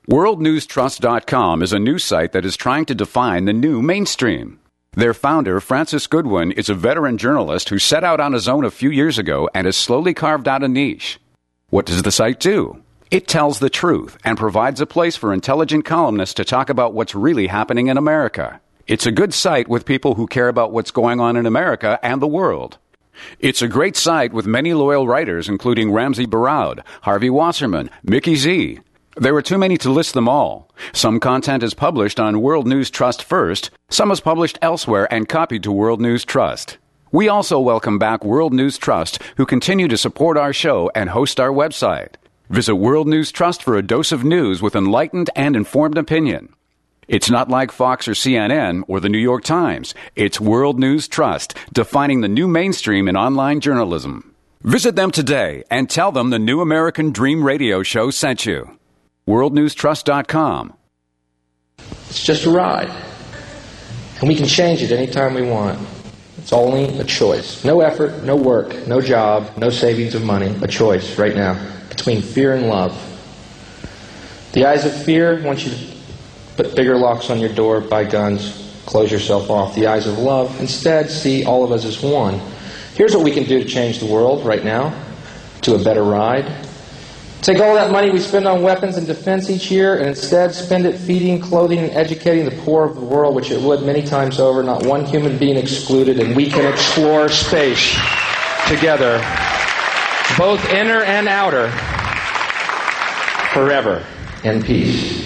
WorldNewsTrust.com is a news site that is trying to define the new mainstream. Their founder, Francis Goodwin, is a veteran journalist who set out on his own a few years ago and has slowly carved out a niche. What does the site do? It tells the truth and provides a place for intelligent columnists to talk about what's really happening in America. It's a good site with people who care about what's going on in America and the world. It's a great site with many loyal writers, including Ramsey Baraud, Harvey Wasserman, Mickey Z. There are too many to list them all. Some content is published on World News Trust first, some is published elsewhere and copied to World News Trust. We also welcome back World News Trust, who continue to support our show and host our website. Visit World News Trust for a dose of news with enlightened and informed opinion. It's not like Fox or CNN or the New York Times. It's World News Trust, defining the new mainstream in online journalism. Visit them today and tell them the New American Dream radio show sent you. WorldNewsTrust.com. It's just a ride. And we can change it anytime we want. It's only a choice. No effort, no work, no job, no savings of money. A choice right now between fear and love. The eyes of fear want you to put bigger locks on your door, buy guns, close yourself off. The eyes of love instead see all of us as one. Here's what we can do to change the world right now to a better ride. Take all that money we spend on weapons and defense each year and instead spend it feeding, clothing, and educating the poor of the world, which it would many times over, not one human being excluded, and we can explore space together, both inner and outer, forever in peace.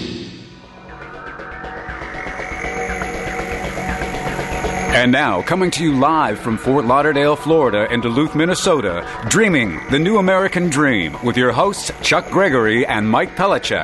And now, coming to you live from Fort Lauderdale, Florida, and Duluth, Minnesota, Dreaming the New American Dream, with your hosts Chuck Gregory and Mike Pellichek.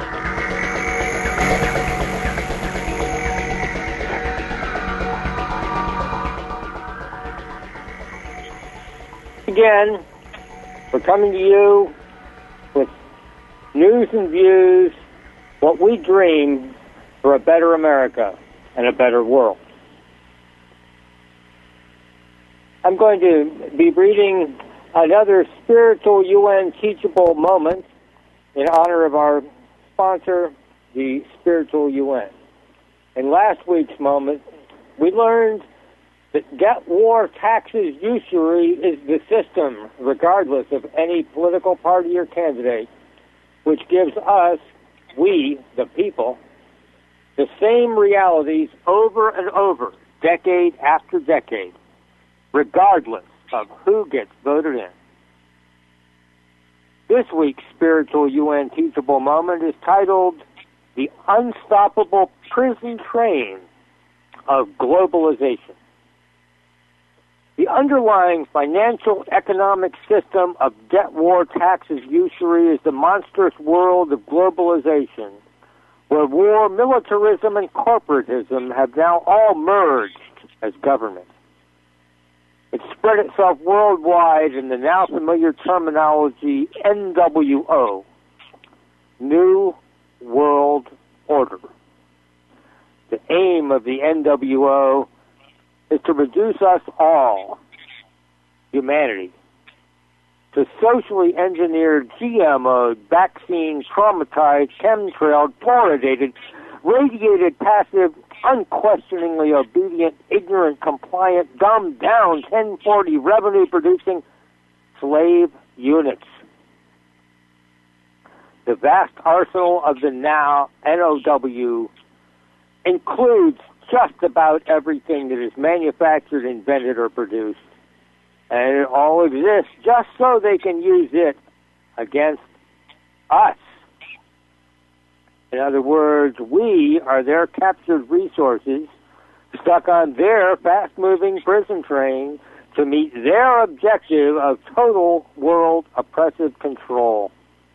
Again, we're coming to you with news and views, what we dream for a better America and a better world. I'm going to be reading another spiritual UN teachable moment in honor of our sponsor, the Spiritual UN. In last week's moment, we learned that debt, war, taxes, usury is the system, regardless of any political party or candidate, which gives us, we, the people, the same realities over and over, decade after decade, regardless of who gets voted in. This week's Spiritual UN Teachable Moment is titled The Unstoppable Prison Train of Globalization. The underlying financial economic system of debt, war, taxes, usury is the monstrous world of globalization, where war, militarism, and corporatism have now all merged as government. It spread itself worldwide in the now familiar terminology NWO, New World Order. The aim of the NWO is to reduce us all, humanity, to socially engineered, GMO'd, vaccine, traumatized, chemtrailed, fluoridated, radiated, passive, unquestioningly obedient, ignorant, compliant, dumbed down, 1040 revenue-producing slave units. The vast arsenal of the now NOW includes just about everything that is manufactured, invented, or produced. And it all exists just so they can use it against us. In other words, we are their captured resources stuck on their fast-moving prison train to meet their objective of total world oppressive control.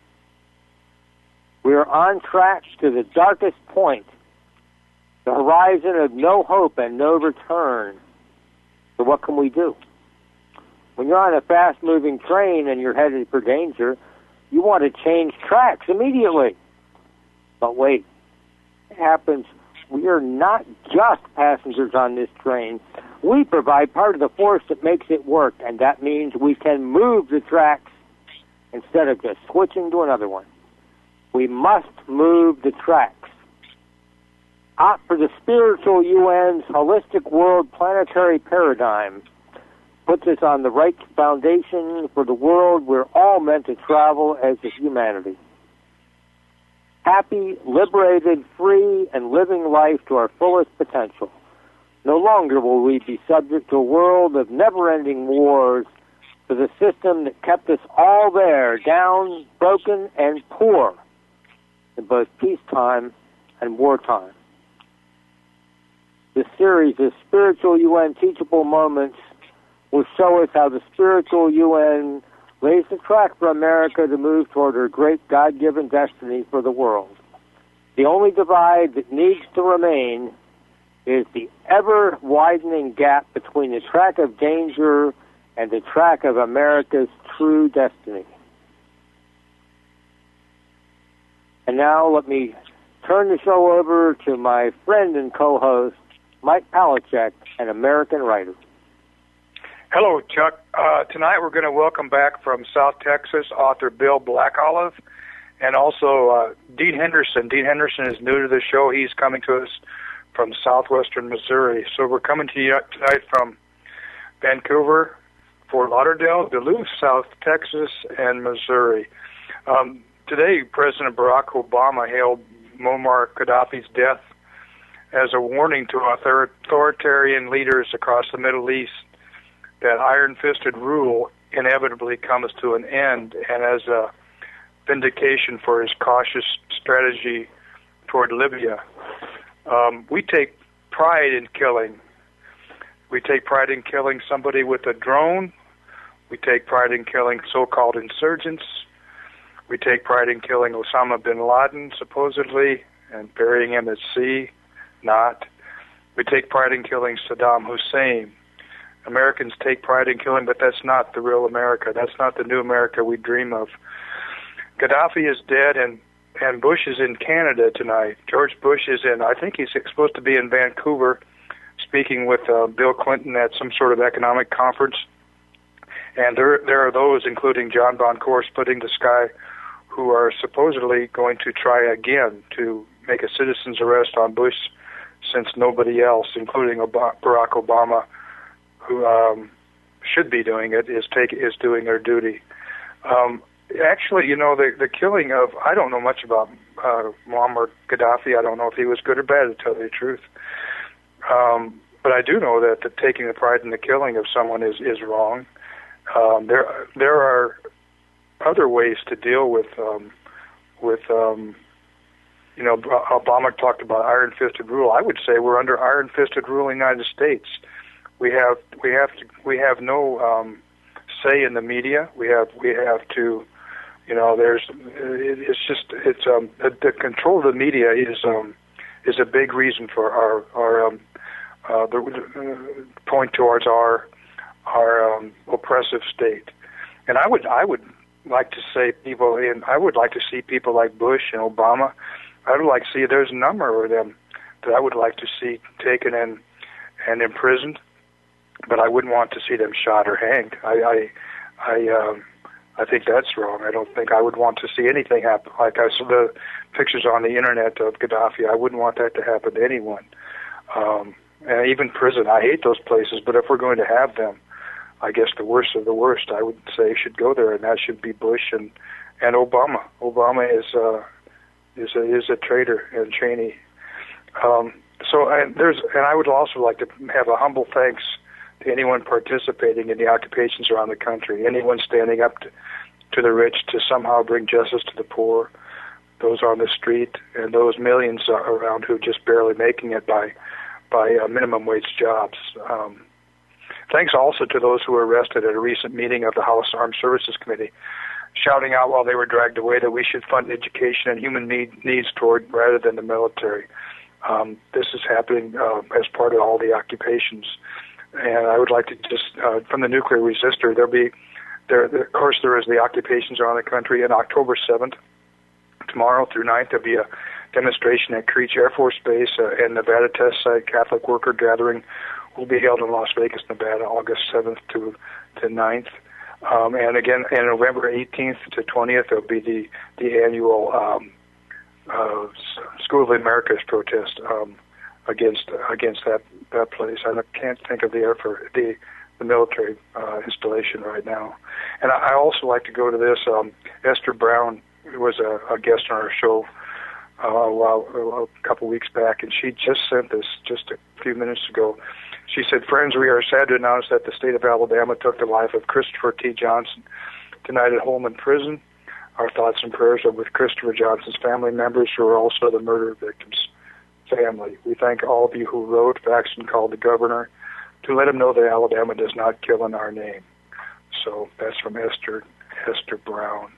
We are on track to the darkest point, the horizon of no hope and no return. So what can we do? When you're on a fast-moving train and you're headed for danger, you want to change tracks immediately. But wait, it happens. We are not just passengers on this train. We provide part of the force that makes it work, and that means we can move the tracks instead of just switching to another one. We must move the tracks. Opt for the spiritual UN's holistic world planetary paradigm. Puts us on the right foundation for the world we're all meant to travel as a humanity. Happy, liberated, free, and living life to our fullest potential. No longer will we be subject to a world of never-ending wars, to the system that kept us all there, down, broken, and poor in both peacetime and wartime. This series of spiritual UN teachable moments will show us how the spiritual UN lays the track for America to move toward her great God-given destiny for the world. The only divide that needs to remain is the ever-widening gap between the track of danger and the track of America's true destiny. And now let me turn the show over to my friend and co-host, Mike Palachuk, an American writer. Hello, Chuck. Tonight we're going to welcome back from South Texas author Bill Blackolive and also Dean Henderson. Dean Henderson is new to the show. He's coming to us from southwestern Missouri. So we're coming to you tonight from Vancouver, Fort Lauderdale, Duluth, South Texas, and Missouri. Today, President Barack Obama hailed Muammar Gaddafi's death as a warning to authoritarian leaders across the Middle East that iron-fisted rule inevitably comes to an end, and as a vindication for his cautious strategy toward Libya. We take pride in killing. We take pride in killing somebody with a drone. We take pride in killing so-called insurgents. We take pride in killing Osama bin Laden, supposedly, and burying him at sea. Not. We take pride in killing Saddam Hussein. Americans take pride in killing, but that's not the real America. That's not the new America we dream of. Gaddafi is dead, and Bush is in Canada tonight. George Bush is I think he's supposed to be in Vancouver, speaking with Bill Clinton at some sort of economic conference. And there are those, including John Boncour, splitting the sky, who are supposedly going to try again to make a citizen's arrest on Bush, since nobody else, including Barack Obama, who should be doing it, is doing their duty. Actually, the killing of, I don't know much about Muammar Gaddafi. I don't know if he was good or bad, to tell you the truth. But I do know that taking the pride in the killing of someone is wrong. There are other ways to deal with Obama talked about iron-fisted rule. I would say we're under iron-fisted rule in the United States. We have no say in the media. We have to, the control of the media is a big reason for our point towards our oppressive state. And I would like to say I would like to see people like Bush and Obama. I would like to see, there's a number of them that I would like to see taken and imprisoned, but I wouldn't want to see them shot or hanged. I think that's wrong. I don't think I would want to see anything happen. Like I saw the pictures on the internet of Gaddafi, I wouldn't want that to happen to anyone. And even prison, I hate those places, but if we're going to have them, I guess the worst of the worst, I would say, should go there, and that should be Bush and Obama. Obama is a traitor, and Cheney. And I would also like to have a humble thanks to anyone participating in the occupations around the country, anyone standing up to the rich to somehow bring justice to the poor, those on the street, and those millions around who are just barely making it by minimum wage jobs. Thanks also to those who were arrested at a recent meeting of the House Armed Services Committee, shouting out while they were dragged away that we should fund education and human needs toward rather than the military. This is happening as part of all the occupations. And I would like to just, from the nuclear resistor, of course there is the occupations around the country. On October 7th, tomorrow through 9th, there'll be a demonstration at Creech Air Force Base and Nevada Test Site. Catholic Worker Gathering will be held in Las Vegas, Nevada, August 7th to 9th. And again, on November 18th to 20th, there'll be the annual School of the Americas protest against that place. I can't think of the military installation right now. And I also like to go to this. Esther Brown was a guest on our show a couple weeks back, and she just sent this just a few minutes ago. She said, "Friends, we are sad to announce that the state of Alabama took the life of Christopher T. Johnson tonight at Holman Prison. Our thoughts and prayers are with Christopher Johnson's family members, who are also the murder victims' family. We thank all of you who wrote, faxed, and called the governor to let him know that Alabama does not kill in our name." So that's from Esther Brown.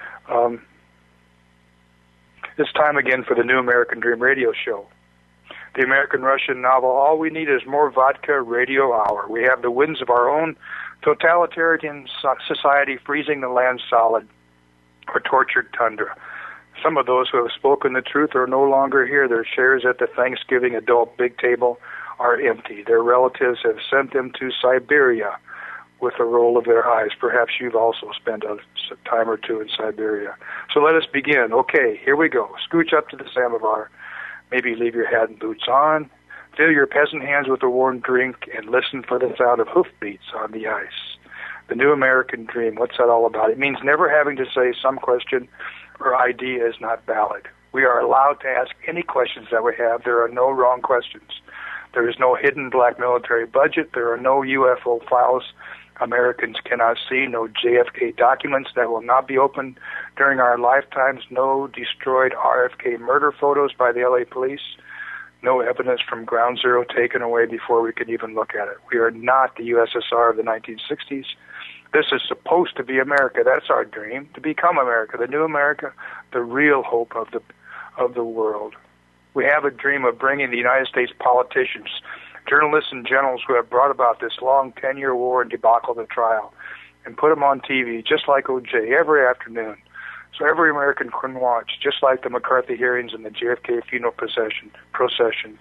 It's time again for the New American Dream radio show. The American-Russian novel, All We Need Is More Vodka Radio Hour. We have the winds of our own totalitarian society freezing the land solid, or tortured tundra. Some of those who have spoken the truth are no longer here. Their chairs at the Thanksgiving adult big table are empty. Their relatives have sent them to Siberia with the roll of their eyes. Perhaps you've also spent a time or two in Siberia. So let us begin. Okay, here we go. Scooch up to the samovar. Maybe leave your hat and boots on. Fill your peasant hands with a warm drink and listen for the sound of hoofbeats on the ice. The New American Dream, what's that all about? It means never having to say some question or idea is not valid. We are allowed to ask any questions that we have. There are no wrong questions. There is no hidden black military budget. There are no UFO files Americans cannot see, no JFK documents that will not be opened during our lifetimes, no destroyed RFK murder photos by the LA police, no evidence from Ground Zero taken away before we could even look at it. We are not the USSR of the 1960s. This is supposed to be America. That's our dream, to become America, the new America, the real hope of the world. We have a dream of bringing the United States politicians, journalists and generals who have brought about this long 10-year war and debacle to trial, and put them on TV, just like O.J., every afternoon, so every American can watch, just like the McCarthy hearings and the JFK funeral procession.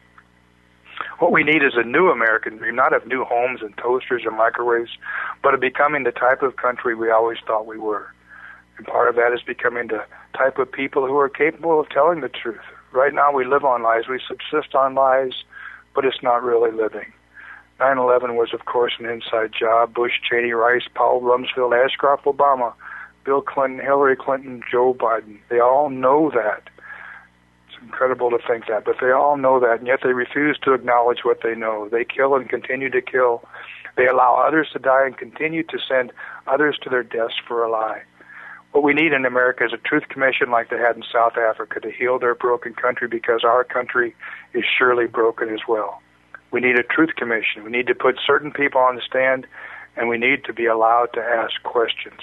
What we need is a new American dream, not of new homes and toasters and microwaves, but of becoming the type of country we always thought we were. And part of that is becoming the type of people who are capable of telling the truth. Right now we live on lies, we subsist on lies, but it's not really living. 9/11 was, of course, an inside job. Bush, Cheney, Rice, Powell, Rumsfeld, Ashcroft, Obama, Bill Clinton, Hillary Clinton, Joe Biden. They all know that. It's incredible to think that, but they all know that, and yet they refuse to acknowledge what they know. They kill and continue to kill. They allow others to die and continue to send others to their deaths for a lie. What we need in America is a truth commission like they had in South Africa to heal their broken country, because our country is surely broken as well. We need a truth commission. We need to put certain people on the stand, and we need to be allowed to ask questions.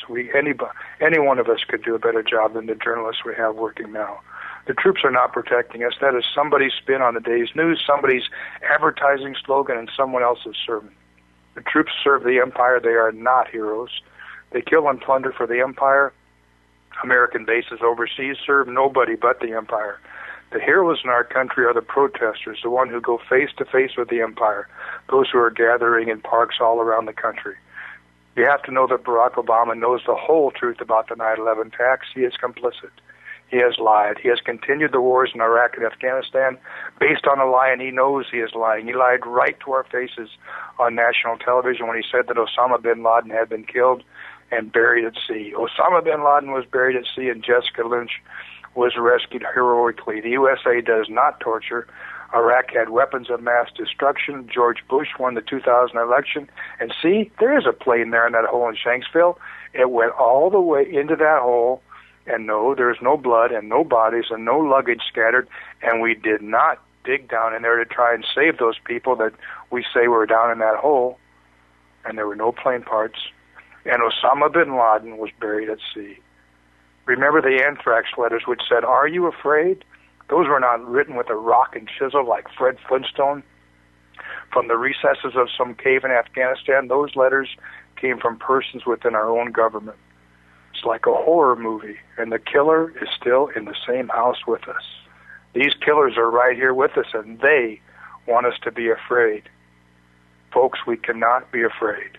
Any one of us could do a better job than the journalists we have working now. The troops are not protecting us. That is somebody's spin on the day's news, somebody's advertising slogan, and someone else's sermon. The troops serve the empire. They are not heroes. They kill and plunder for the empire. American bases overseas serve nobody but the empire. The heroes in our country are the protesters, the one who go face to face with the empire, those who are gathering in parks all around the country. You have to know that Barack Obama knows the whole truth about the 9/11 attacks. He is complicit. He has lied. He has continued the wars in Iraq and Afghanistan based on a lie, and he knows he is lying. He lied right to our faces on national television when he said that Osama bin Laden had been killed and buried at sea. Osama bin Laden was buried at sea, and Jessica Lynch was rescued heroically. The USA does not torture. Iraq had weapons of mass destruction. George Bush won the 2000 election. And see, there is a plane there in that hole in Shanksville. It went all the way into that hole, and no, there's no blood and no bodies and no luggage scattered, and we did not dig down in there to try and save those people that we say were down in that hole, and there were no plane parts. And Osama bin Laden was buried at sea. Remember the anthrax letters which said, "Are you afraid?" Those were not written with a rock and chisel like Fred Flintstone from the recesses of some cave in Afghanistan. Those letters came from persons within our own government. It's like a horror movie, and the killer is still in the same house with us. These killers are right here with us, and they want us to be afraid. Folks, we cannot be afraid.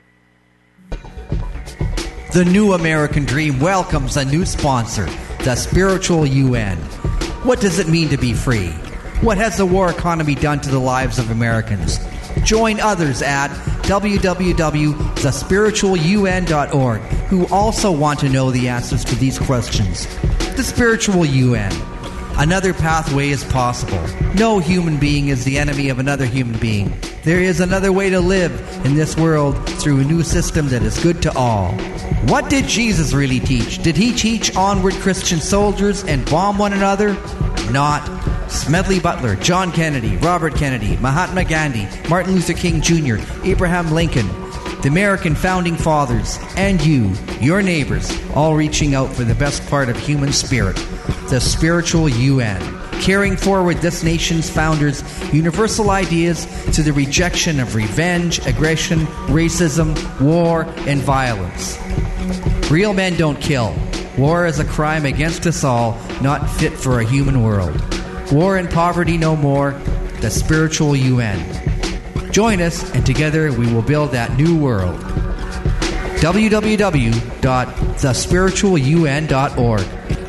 The New American Dream welcomes a new sponsor, the Spiritual UN. What does it mean to be free? What has the war economy done to the lives of Americans? Join others at www.thespiritualun.org who also want to know the answers to these questions. The Spiritual UN. Another pathway is possible. No human being is the enemy of another human being. There is another way to live in this world through a new system that is good to all. What did Jesus really teach? Did he teach onward Christian soldiers and bomb one another? Not. Smedley Butler, John Kennedy, Robert Kennedy, Mahatma Gandhi, Martin Luther King Jr., Abraham Lincoln, the American Founding Fathers, and you, your neighbors, all reaching out for the best part of human spirit, the Spiritual UN, carrying forward this nation's founders' universal ideas to the rejection of revenge, aggression, racism, war, and violence. Real men don't kill. War is a crime against us all, not fit for a human world. War and poverty no more, the Spiritual UN. Join us, and together we will build that new world. www.thespiritualun.org.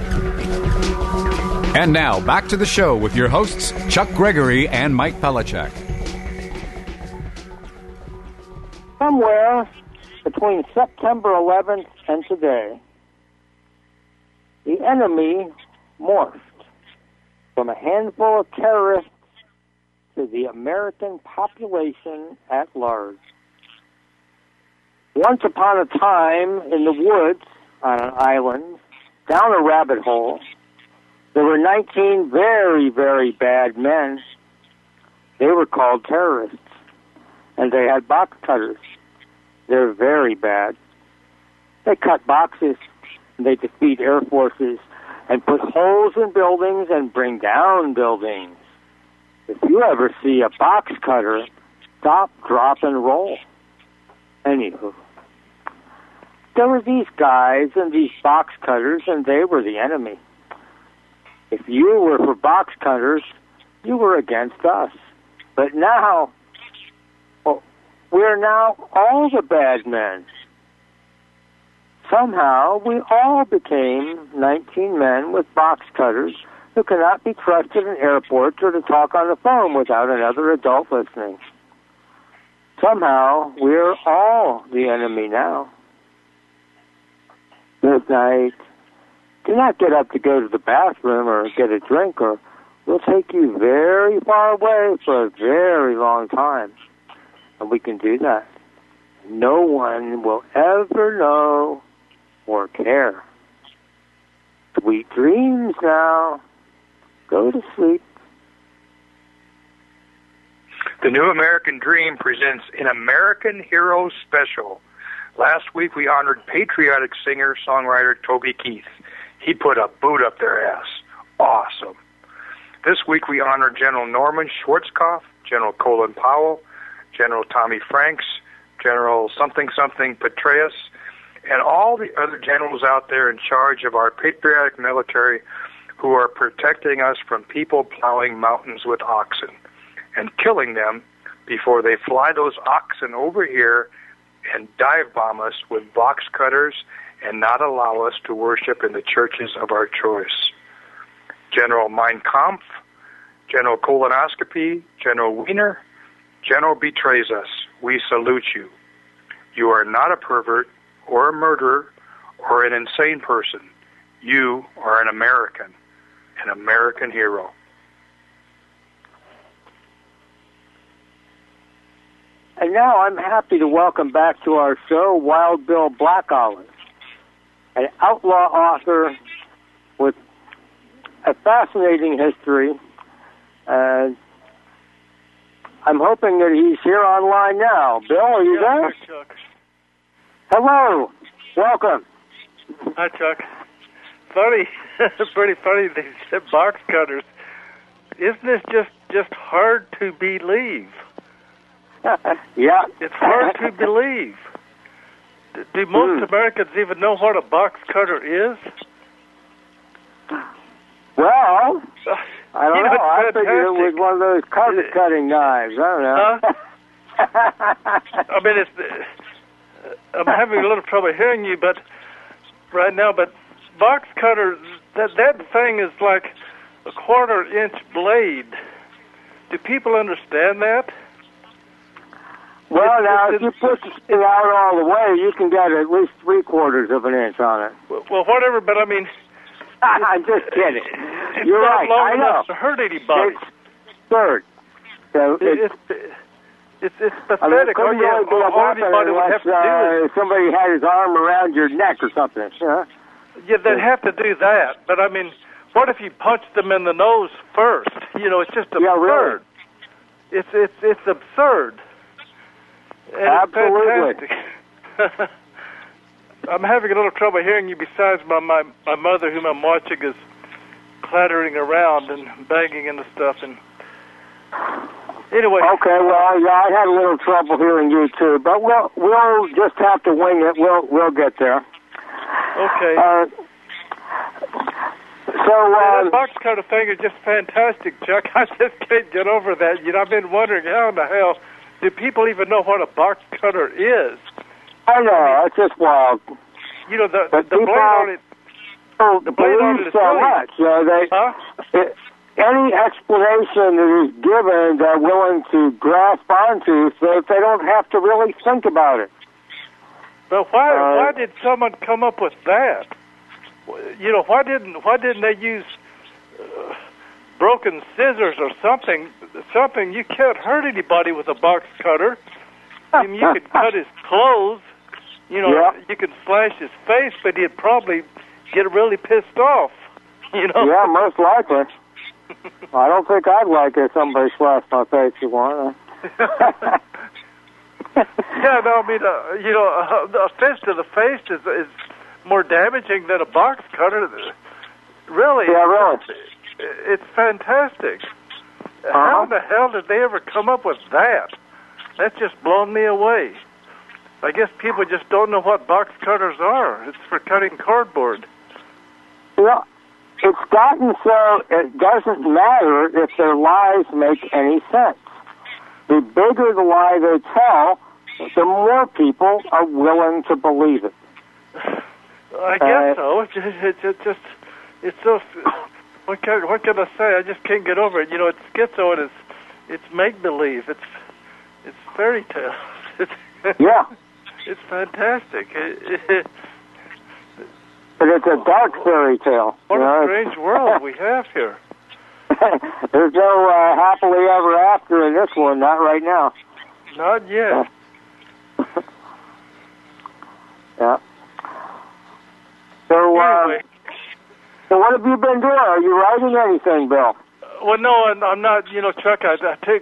And now, back to the show with your hosts, Chuck Gregory and Mike Pellichek. Somewhere between September 11th and today, the enemy morphed from a handful of terrorists to the American population at large. Once upon a time, in the woods on an island, down a rabbit hole, there were 19 very, very bad men. They were called terrorists, and they had box cutters. They're very bad. They cut boxes, and they defeat air forces, and put holes in buildings and bring down buildings. If you ever see a box cutter, stop, drop, and roll. Anywho, there were these guys and these box cutters, and they were the enemy. If you were for box cutters, you were against us. But now, we're now all the bad men. Somehow, we all became 19 men with box cutters who cannot be trusted in airports or to talk on the phone without another adult listening. Somehow, we're all the enemy now. Good night. Do not get up to go to the bathroom or get a drink, or we'll take you very far away for a very long time. And we can do that. No one will ever know or care. Sweet dreams now. Go to sleep. The New American Dream presents an American Hero Special. Last week we honored patriotic singer-songwriter Toby Keith. He put a boot up their ass. Awesome. This week we honored General Norman Schwarzkopf, General Colin Powell, General Tommy Franks, General something-something Petraeus, and all the other generals out there in charge of our patriotic military who are protecting us from people plowing mountains with oxen and killing them before they fly those oxen over here and dive bomb us with box cutters and not allow us to worship in the churches of our choice. General Mein Kampf, General Colonoscopy, General Wiener, General betrays us. We salute you. You are not a pervert or a murderer or an insane person. You are an American hero. And now I'm happy to welcome back to our show Wild Bill Blackolive, an outlaw author with a fascinating history. I'm hoping that he's here online now. Bill, are you there? Hi, Chuck. Hello. Welcome. Hi, Chuck. Funny. It's pretty funny they said box cutters. Isn't this just hard to believe? Yeah. It's hard to believe. Do most Americans even know what a box cutter is? Well, I don't know. I fantastic. figured it was one of those carpet cutting knives. I don't know. I mean, I'm having a little trouble hearing you, but right now, but box cutter, that thing is like a quarter-inch blade. Do people understand that? Well, now, if you push it out all the way, you can get at least 3/4 of an inch on it. Well, whatever, but I mean... I'm just kidding. It's You're not right, long I know. enough to hurt anybody. It's third. So It's pathetic. I mean, it couldn't really be a all weapon anybody would have unless to do is... somebody had his arm around your neck or something. Huh? Yeah, they'd have to do that. But, I mean, what if you punched them in the nose first? You know, it's just absurd. Yeah, really. It's absurd. And Absolutely. It's fantastic. I'm having a little trouble hearing you besides my mother, whom I'm watching, is clattering around and banging into stuff. And anyway. Okay, well, yeah, I had a little trouble hearing you, too. But we'll just have to wing it. We'll get there. Okay. So that box cutter thing is just fantastic, Chuck. I just can't get over that. You know, I've been wondering how in the hell do people even know what a box cutter is? I know, it's just wild. You know, the people blade on it. The blade on it is so really, much. You know, any explanation that is given, they're willing to grasp onto, so that they don't have to really think about it. But why did someone come up with that? You know, why didn't they use broken scissors or something? Something you can't hurt anybody with a box cutter. I mean, you could cut his clothes. You know, you could slash his face, but he'd probably get really pissed off. You know? Yeah, most likely. I don't think I'd like if somebody slashed my face. You want? Yeah, no, I mean, you know, a fist to the face is more damaging than a box cutter. Really? Yeah, really. It's fantastic. How the hell did they ever come up with that? That's just blown me away. I guess people just don't know what box cutters are. It's for cutting cardboard. Well, it's gotten so it doesn't matter if their lies make any sense. The bigger the lie they tell, the more people are willing to believe it. I guess so. It's so. What can I say? I just can't get over it. You know, it's schizo and it's make believe. It's fairy tale. Yeah. It's fantastic. But it's a dark fairy tale. What a strange world we have here. There's no happily ever after in this one, not right now. Not yet. Yeah. So, anyway. So what have you been doing? Are you writing anything, Bill? Well, no, I'm not. You know, Chuck, I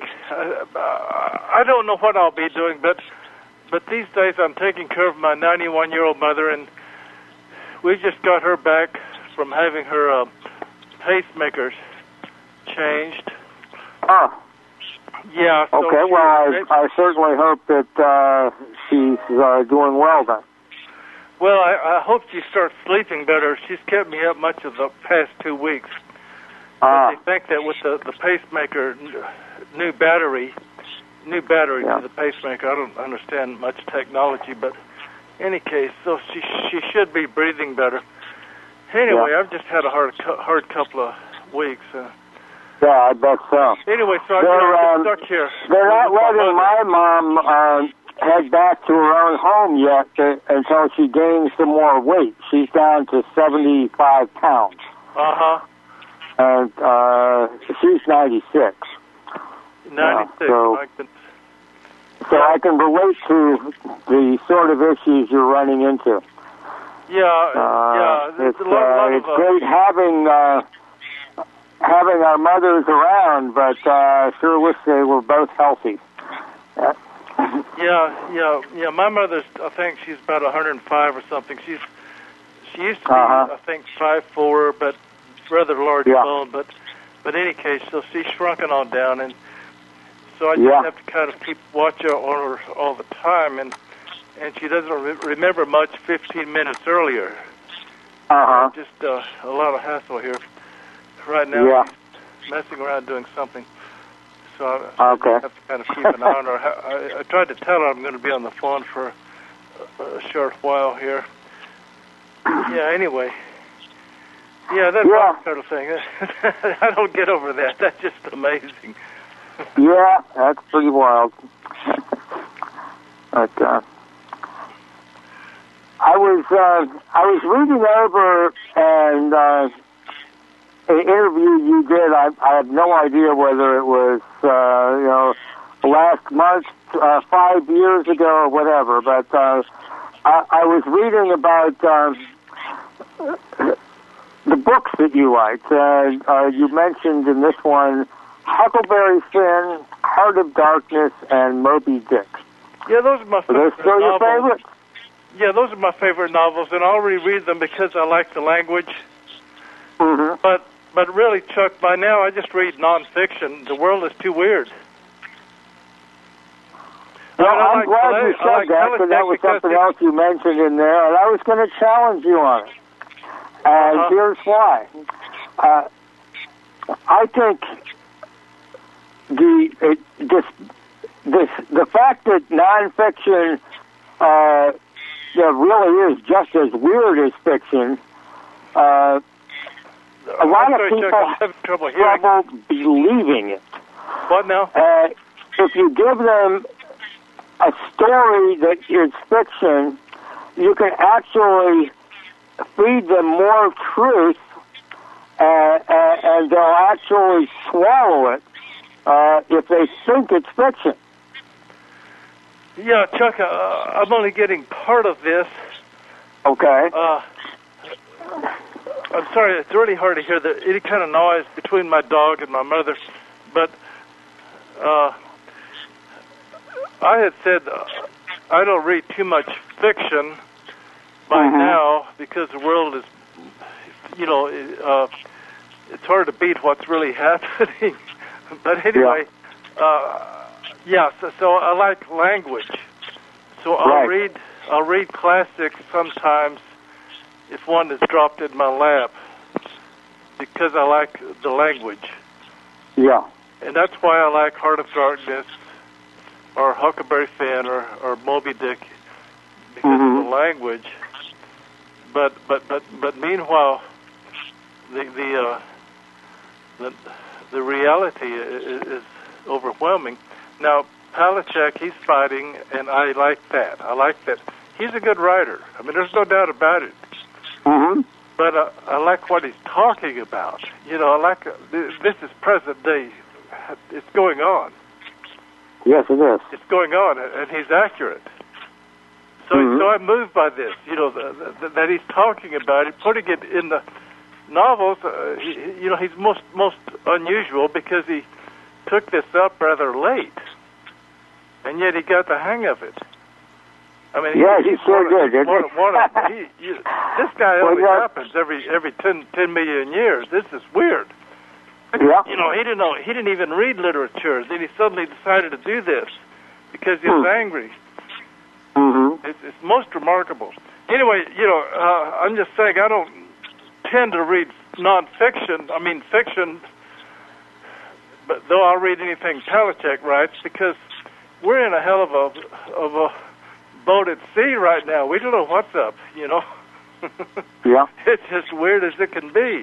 don't know what I'll be doing, but these days I'm taking care of my 91-year-old mother, and we just got her back from having her pacemakers changed. Oh. Yeah. So okay, well, I certainly hope that she's doing well then. Well, I hope she starts sleeping better. She's kept me up much of the past 2 weeks. They think that with the pacemaker, new battery to the pacemaker. I don't understand much technology, but in any case, so she should be breathing better. Anyway, I've just had a hard couple of weeks. Yeah, I bet so. Anyway, so I'm stuck here. They're not letting my mom head back to her own home yet until she gains some more weight. She's down to 75 pounds. Uh-huh. And she's 96. 96. So I can relate to the sort of issues you're running into. Yeah, It's great having our mothers around, but sure wish they were both healthy. Yeah. My mother's, I think she's about 105 or something. She used to be, I think, 5'4", but rather large bone. But in any case, so she's shrunken on down, and so I just have to kind of keep watch on her all the time, and she doesn't remember much 15 minutes earlier. Just a lot of hassle here right now. She's messing around doing something. So I have to kind of keep an eye on her. I tried to tell her I'm going to be on the phone for a short while here. Yeah, anyway. Yeah, that rock turtle thing. I don't get over that. That's just amazing. Yeah, that's pretty wild. But I was reading over an interview you did. I have no idea whether it was last month, 5 years ago, or whatever. But I was reading about the books that you write. You mentioned in this one Huckleberry Finn, Heart of Darkness, and Moby Dick. Yeah, those are my favorite novels. Are they still your favorites? Yeah, those are my favorite novels, and I'll reread them because I like the language. Mm-hmm. But really, Chuck, by now I just read nonfiction. The world is too weird. Well, I'm glad you said that, because that was something else you mentioned in there, and I was going to challenge you on it. And here's why. I think the fact that nonfiction really is just as weird as fiction. A lot of people have trouble believing it. What now? If you give them a story that is fiction, you can actually feed them more truth, and they'll actually swallow it if they think it's fiction. Yeah, Chuck, I'm only getting part of this. Okay. I'm sorry, it's really hard to hear any kind of noise between my dog and my mother, but I had said I don't read too much fiction by now because the world is, it's hard to beat what's really happening. But anyway, so I like language. So I'll read classics sometimes if one is dropped in my lap because I like the language. Yeah. And that's why I like Heart of Darkness or Huckleberry Finn or Moby Dick because of the language. But meanwhile, the reality is overwhelming. Now, Palachuk, he's fighting, and I like that. I like that. He's a good writer. I mean, there's no doubt about it. Mm-hmm. But I like what he's talking about. I like this is present day. It's going on. Yes, it is. It's going on, and he's accurate. So I'm moved by this. That he's talking about it, putting it in the novels. He's most unusual because he took this up rather late, and yet he got the hang of it. I mean, he's sure good. This guy only happens every 10 million years. This is weird. Yeah. He didn't even read literature. Then he suddenly decided to do this because he was angry. Mm-hmm. It's most remarkable. Anyway, I'm just saying I don't tend to read nonfiction. I mean fiction, but though I'll read anything Palachuk writes because we're in a hell of a boat at sea right now. We don't know what's up. Yeah. It's as weird as it can be.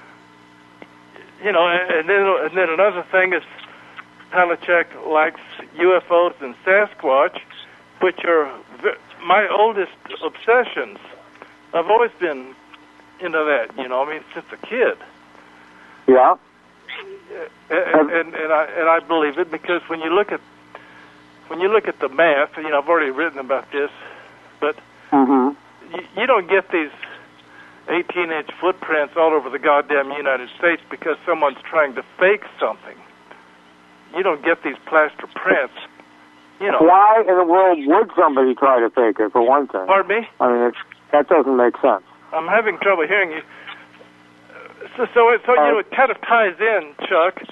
And then another thing is Palachuk likes UFOs and Sasquatch, which are my oldest obsessions. I've always been into that, since a kid. Yeah. And I believe it because when you look at the math, I've already written about this, but you don't get these 18-inch footprints all over the goddamn United States because someone's trying to fake something. You don't get these plaster prints. Why in the world would somebody try to fake it, for one thing? Pardon me? I mean, that doesn't make sense. I'm having trouble hearing you. So it kind of ties in, Chuck,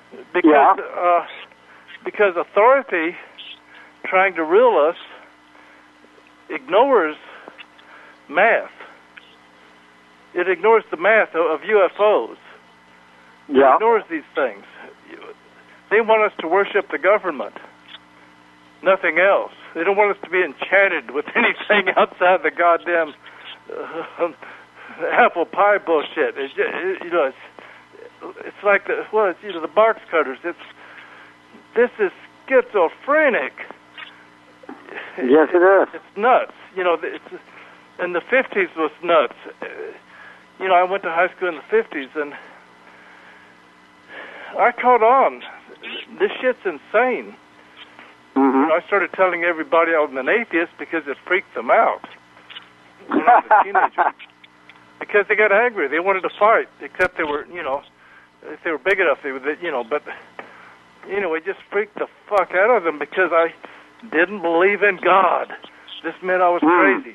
because authority trying to rule us ignores math. It ignores the math of UFOs. Yeah. It ignores these things. They want us to worship the government, nothing else. They don't want us to be enchanted with anything outside the goddamn apple pie bullshit. It's like the box cutters. This is schizophrenic. Yes, it is. It's nuts. And the 50s was nuts. I went to high school in the 50s, and I caught on. This shit's insane. Mm-hmm. I started telling everybody I was an atheist because it freaked them out when I was a teenager. Because they got angry. They wanted to fight, except they were, if they were big enough, they would, but, it just freaked the fuck out of them because I didn't believe in God. This meant I was crazy.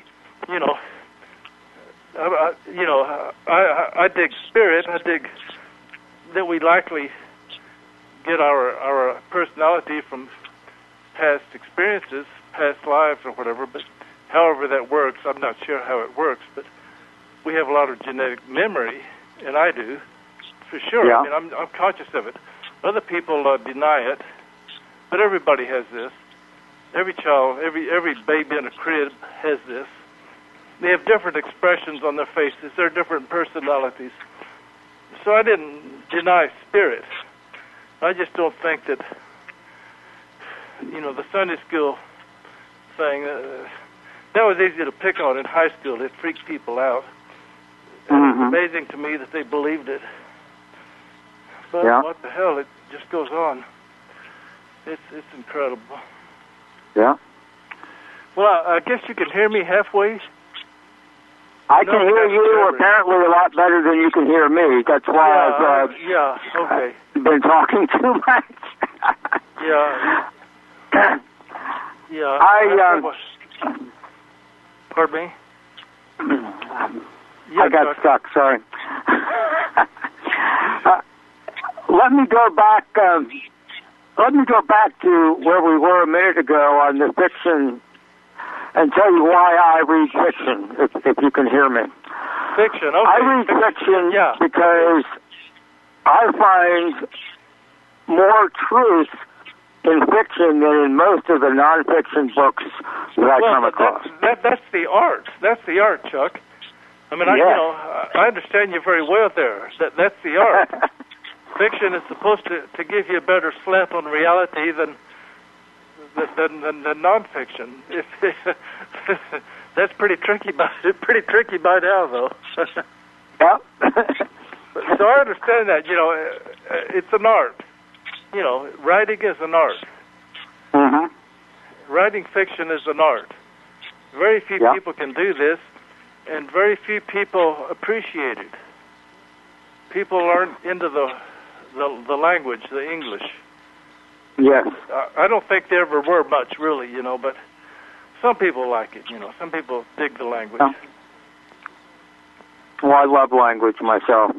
I dig spirit. I dig that we likely get our personality from past experiences, past lives or whatever, but however that works, I'm not sure how it works, but we have a lot of genetic memory, and I do, for sure. Yeah. I mean, I'm conscious of it. Other people deny it, but everybody has this. Every child, every baby in a crib has this. They have different expressions on their faces. They're different personalities. So I didn't deny spirit. I just don't think that, the Sunday school thing, that was easy to pick on in high school. It freaked people out. Mm-hmm. It's amazing to me that they believed it. But what the hell, it just goes on. It's incredible. Yeah. Well, I guess you can hear me halfway. I can hear you apparently a lot better than you can hear me. That's why okay. I've been talking too much. Yeah. Pardon me? I got stuck, sorry. Let me go back to where we were a minute ago on the fiction and tell you why I read fiction, if you can hear me. Fiction, okay. I read fiction because I find more truth in fiction than in most of the nonfiction books that I come across. That's the art. That's the art, Chuck. I mean, I understand you very well there. That's the art. Fiction is supposed to give you a better slap on reality than nonfiction. That's pretty tricky by now, though. Yeah. So I understand that. It's an art. Writing is an art. Mm-hmm. Writing fiction is an art. Very few people can do this, and very few people appreciate it. People aren't into the language, the English. Yes. I don't think there ever were much, really, but some people like it, Some people dig the language. Well, I love language myself.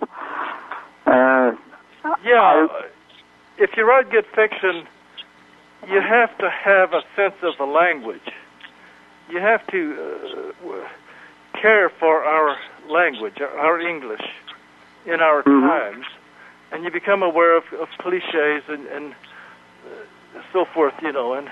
If you write good fiction, you have to have a sense of the language. You have to care for our language, our English, in our times, and you become aware of cliches and so forth, and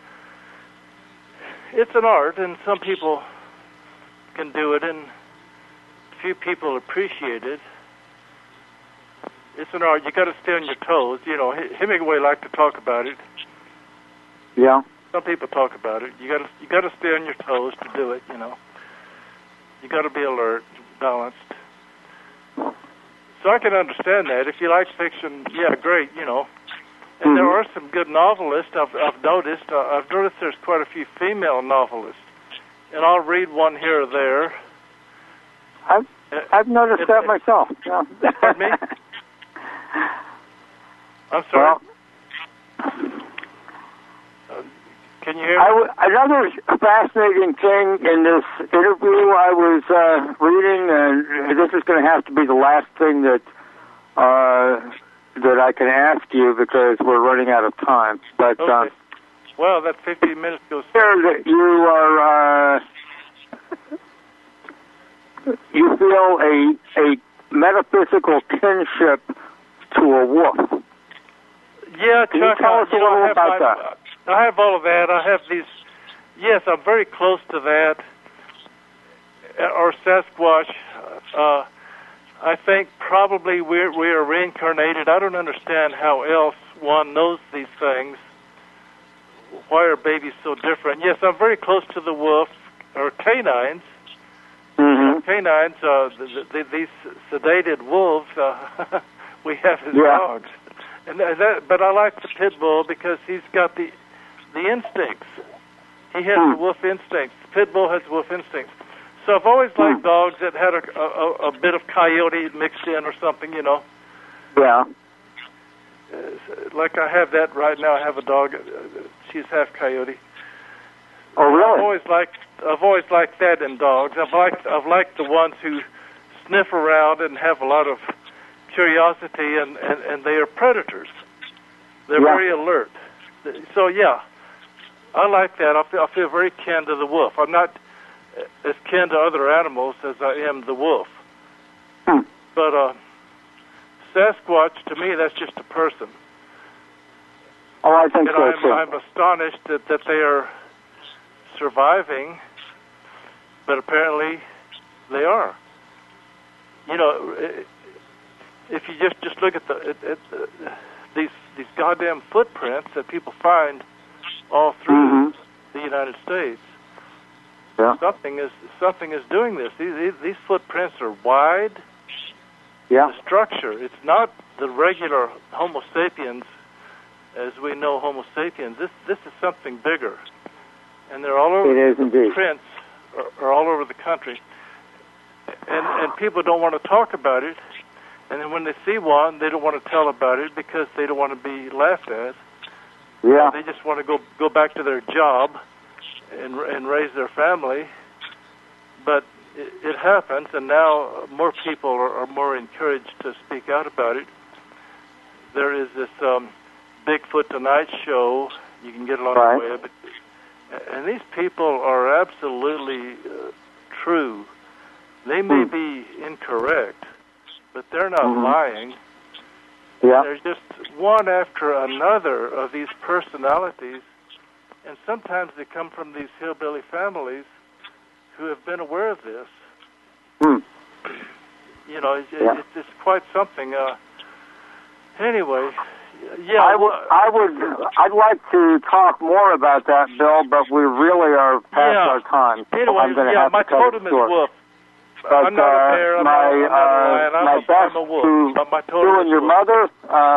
it's an art, and some people can do it, and few people appreciate it. It's an art. You got to stay on your toes. Hemingway liked to talk about it. Yeah. Some people talk about it. You got to stay on your toes to do it. You got to be alert, balanced. So I can understand that. If you like fiction, great. And there are some good novelists. I've noticed. I've noticed there's quite a few female novelists, and I'll read one here or there. I've noticed that myself. Yeah. Pardon me? I'm sorry. Can you hear me? Another fascinating thing in this interview I was reading, and this is going to have to be the last thing that I can ask you because we're running out of time. But okay. Well, that 15 minutes goes. That you are you feel a metaphysical kinship to a wolf. Yeah, Can you tell us a little about that? I have all of that. I have these. Yes, I'm very close to that. or Sasquatch. I think probably we are reincarnated. I don't understand how else one knows these things. Why are babies so different? Yes, I'm very close to the wolf, or canines. Mm-hmm. Canines, these sedated wolves, we have as dogs. But I like the pit bull because he's got the instincts. He has the wolf instincts. The pit bull has wolf instincts. So I've always liked dogs that had a bit of coyote mixed in or something, you know. Yeah. Like I have that right now. I have a dog. She's half coyote. Oh, really? I've always liked that in dogs. I've liked the ones who sniff around and have a lot of curiosity, and they are predators. They're very alert. So yeah, I like that. I feel very kin to the wolf. I'm not as kin to other animals as I am the wolf. But Sasquatch, to me, that's just a person. Oh, I think so too. I'm astonished that they are surviving, but apparently they are. You know, if you just look at these goddamn footprints that people find all through the United States, something is doing this. These footprints are wide. Yeah. The structure, it's not the regular Homo sapiens as we know Homo sapiens. This is something bigger. And they're all over. It is indeed. The prints are all over the country. And people don't want to talk about it. And then when they see one, they don't want to tell about it because they don't want to be laughed at. Yeah. They just want to go back to their job and raise their family. But it happens, and now more people are more encouraged to speak out about it. There is this Bigfoot Tonight show. You can get it on the web. And these people are absolutely true. They may be incorrect, but they're not lying. Yeah. There's just one after another of these personalities, and sometimes they come from these hillbilly families who have been aware of this. You know, it's quite something. Anyway, yeah. I'd like to talk more about that, Bill, but we really are past our time. Anyway, my totem is wolf. But, I'm not a bear. I'm not a lion. I'm a wolf. But my totem you and your mother,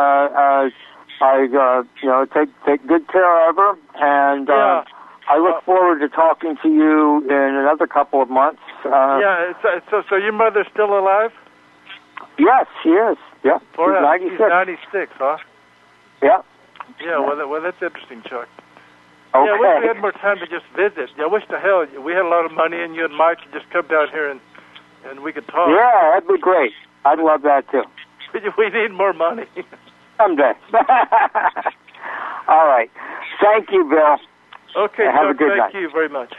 take good care of her, and I look forward to talking to you in another couple of months. So your mother's still alive? Yes, she is. Yeah, she's 96. She's 96, huh? Yeah. Yeah, well, that's interesting, Chuck. Okay. Yeah, I wish we had more time to just visit. I wish to hell we had a lot of money and you and Mike could just come down here and we could talk. Yeah, that'd be great. I'd love that, too. We need more money. Someday. All right. Thank you, Bill. Okay, have a good night. Thank you very much.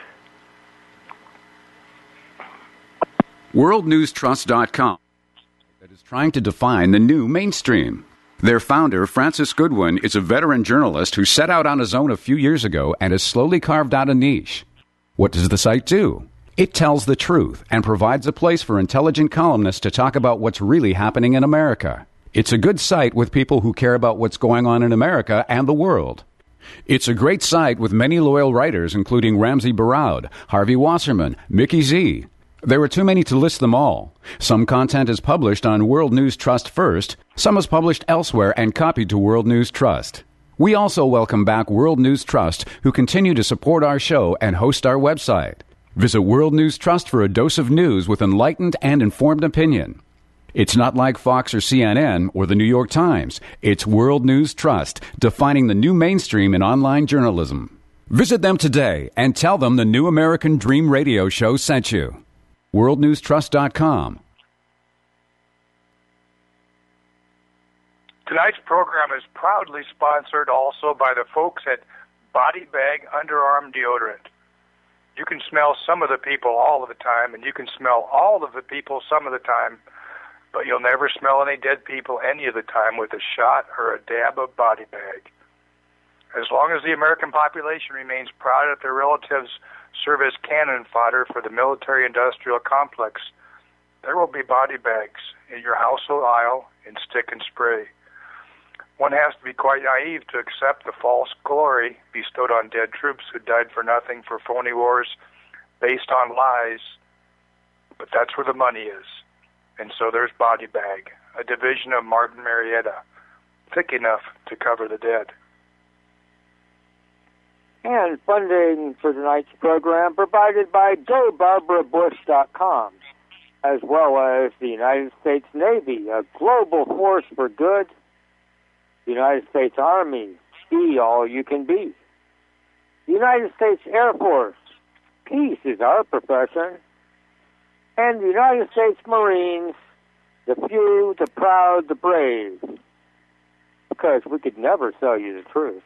WorldNewsTrust.com that is trying to define the new mainstream. Their founder, Francis Goodwin, is a veteran journalist who set out on his own a few years ago and has slowly carved out a niche. What does the site do? It tells the truth and provides a place for intelligent columnists to talk about what's really happening in America. It's a good site with people who care about what's going on in America and the world. It's a great site with many loyal writers, including Ramsey Barraud, Harvey Wasserman, Mickey Z. There are too many to list them all. Some content is published on World News Trust first, some is published elsewhere and copied to World News Trust. We also welcome back World News Trust, who continue to support our show and host our website. Visit World News Trust for a dose of news with enlightened and informed opinion. It's not like Fox or CNN or the New York Times. It's World News Trust, defining the new mainstream in online journalism. Visit them today and tell them the New American Dream Radio Show sent you. WorldNewsTrust.com. Tonight's program is proudly sponsored also by the folks at Body Bag Underarm Deodorant. You can smell some of the people all of the time, and you can smell all of the people some of the time, but you'll never smell any dead people any of the time with a shot or a dab of Body Bag. As long as the American population remains proud of their relatives' serve as cannon fodder for the military-industrial complex. There will be body bags in your household aisle in stick and spray. One has to be quite naive to accept the false glory bestowed on dead troops who died for nothing for phony wars based on lies. But that's where the money is. And so there's Body Bag, a division of Martin Marietta, thick enough to cover the dead. And funding for tonight's program provided by GoBarbaraBush.com, as well as the United States Navy, a global force for good. The United States Army, be all you can be. The United States Air Force, peace is our profession. And the United States Marines, the few, the proud, the brave. Because we could never tell you the truth.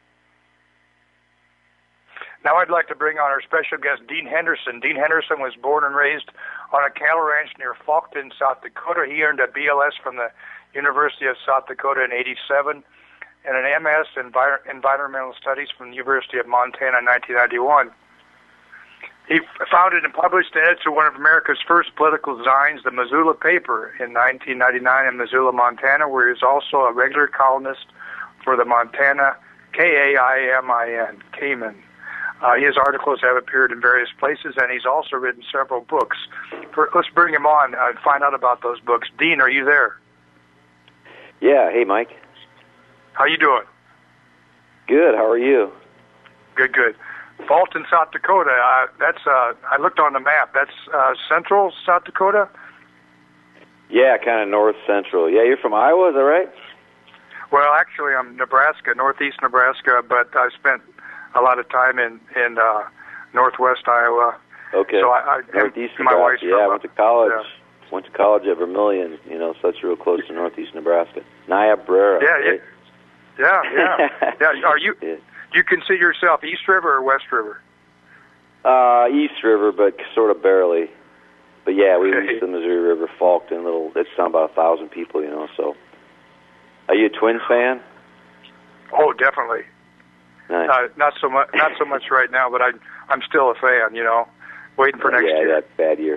Now I'd like to bring on our special guest, Dean Henderson. Dean Henderson was born and raised on a cattle ranch near Faulkton, South Dakota. He earned a BLS from the University of South Dakota in '87 and an MS in Environmental Studies from the University of Montana in 1991. He founded and published and edited one of America's first political designs, the Missoula Paper, in 1999 in Missoula, Montana, where he is also a regular columnist for the Montana Kaimin, Cayman. His articles have appeared in various places, and he's also written several books. Let's bring him on and find out about those books. Dean, are you there? Yeah. Hey, Mike. How you doing? Good. How are you? Good, good. Faulkton, South Dakota. I looked on the map. That's central South Dakota? Yeah, kind of north central. Yeah, you're from Iowa, is that right? Well, actually, I'm Nebraska, northeast Nebraska, but I spent a lot of time in northwest Iowa. Okay. So I northeast my wife's Nebraska. Yeah, I went to college. Yeah. Went to college at Vermilion. So that's real close to northeast Nebraska. Niobrara. Yeah, right? yeah. Are you? Yeah. Do you consider yourself East River or West River? East River, but sort of barely. But yeah, we reached the Missouri River, Faulkton. It's down about 1,000 people. So. Are you a Twins fan? Oh, definitely. Nice. Not so much right now, but I'm still a fan. Waiting for next year. Yeah, that bad year.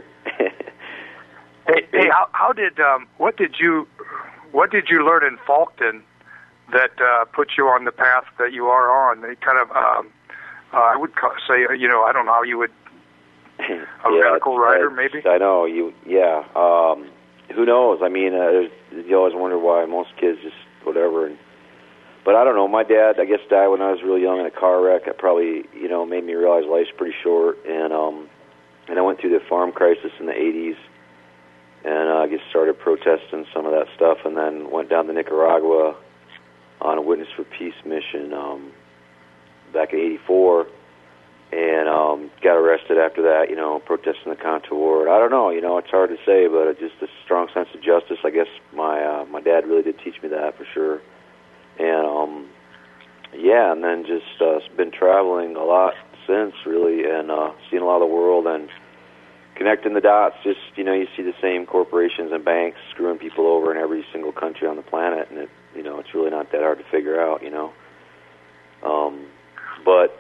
Hey, how did what did you learn in Faulkton that put you on the path that you are on? It kind of I would say I don't know how you would a medical writer maybe. I know you. Yeah. Who knows? I mean, you always wonder why most kids just whatever. But I don't know. My dad, I guess, died when I was really young in a car wreck. That probably made me realize life's pretty short. And I went through the farm crisis in the '80s. And I just started protesting some of that stuff, and then went down to Nicaragua on a Witness for Peace mission back in '84, and got arrested after that, protesting the Contra War. I don't know, it's hard to say, but just a strong sense of justice. I guess my dad really did teach me that for sure. And and then just been traveling a lot since, really, and seeing a lot of the world and connecting the dots. Just you see the same corporations and banks screwing people over in every single country on the planet, and it's really not that hard to figure out. But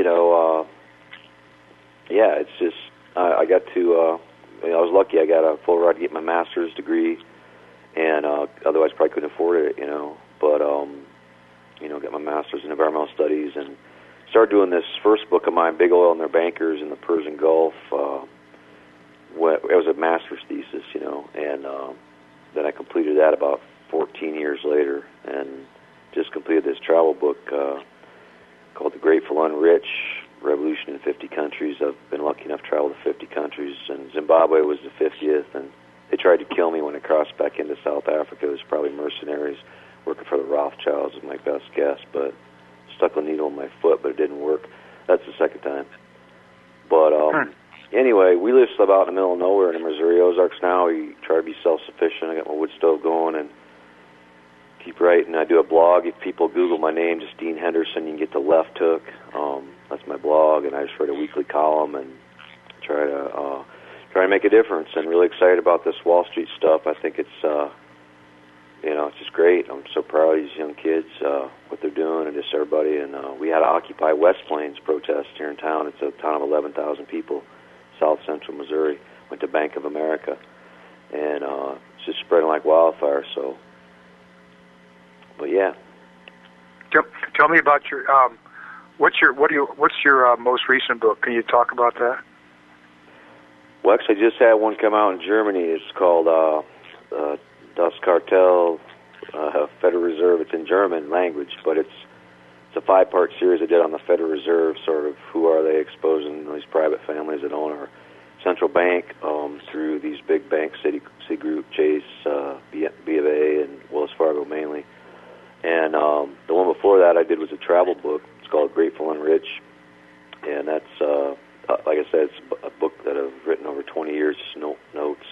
it's just I got to. I was lucky. I got a full ride to get my master's degree, and otherwise probably couldn't afford it. But got my master's in environmental studies and started doing this first book of mine, Big Oil and Their Bankers in the Persian Gulf. It was a master's thesis, and then I completed that about 14 years later, and just completed this travel book called The Grateful Unrich, Revolution in 50 Countries. I've been lucky enough to travel to 50 countries, and Zimbabwe was the 50th, and they tried to kill me when I crossed back into South Africa. It was probably mercenaries working for the Rothschilds, is my best guess, but stuck a needle in my foot, but it didn't work. That's the second time. But anyway, we live about in the middle of nowhere in the Missouri Ozarks now. We try to be self-sufficient. I got my wood stove going and keep writing. I do a blog. If people Google my name, just Dean Henderson, you can get the Left Hook. That's my blog, and I just write a weekly column and try to make a difference. And really excited about this Wall Street stuff. I think it's it's just great. I'm so proud of these young kids what they're doing and just everybody. And we had an Occupy West Plains protest here in town. It's a town of 11,000 people, South Central Missouri. Went to Bank of America, and it's just spreading like wildfire. So, but yeah. Tell me about your what's your most recent book? Can you talk about that? Well, actually, I just had one come out in Germany. It's called Das Kartell, Federal Reserve. It's in German language, but it's a 5-part series I did on the Federal Reserve, sort of who are they exposing these private families that own our central bank through these big banks, Citigroup, Chase, B of A, and Wells Fargo mainly. And the one before that I did was a travel book. It's called Grateful and Rich, and that's like I said, it's a book that I've written over 20 years, just notes,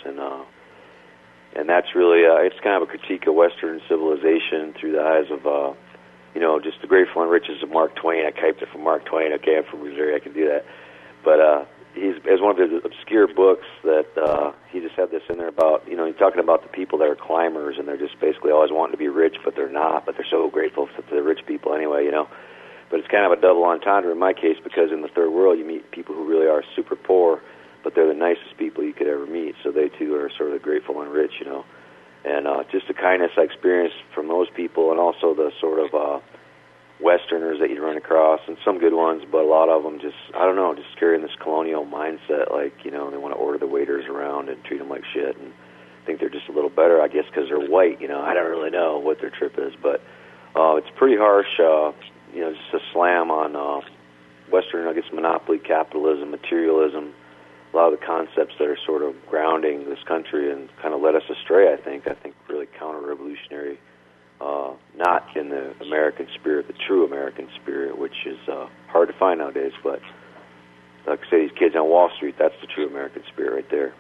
and that's really it's kind of a critique of Western civilization through the eyes of just the Grateful and Riches of Mark Twain. I typed it from Mark Twain. Okay, I'm from Missouri, I can do that, but he's as one of his obscure books that he just had this in there about he's talking about the people that are climbers and they're just basically always wanting to be rich, but they're not, but they're so grateful to the rich people anyway, But it's kind of a double entendre in my case, because in the third world you meet people who really are super poor, but they're the nicest people you could ever meet. So they too are sort of grateful and rich, And just the kindness I experienced from those people, and also the sort of Westerners that you run across, and some good ones, but a lot of them just carrying this colonial mindset, like they want to order the waiters around and treat them like shit, and think they're just a little better, I guess, because they're white. I don't really know what their trip is, but it's pretty harsh. Just a slam on Western, I guess, monopoly capitalism, materialism, a lot of the concepts that are sort of grounding this country and kind of led us astray, I think really counter-revolutionary, not in the American spirit, the true American spirit, which is hard to find nowadays, but like I say, these kids on Wall Street, that's the true American spirit right there.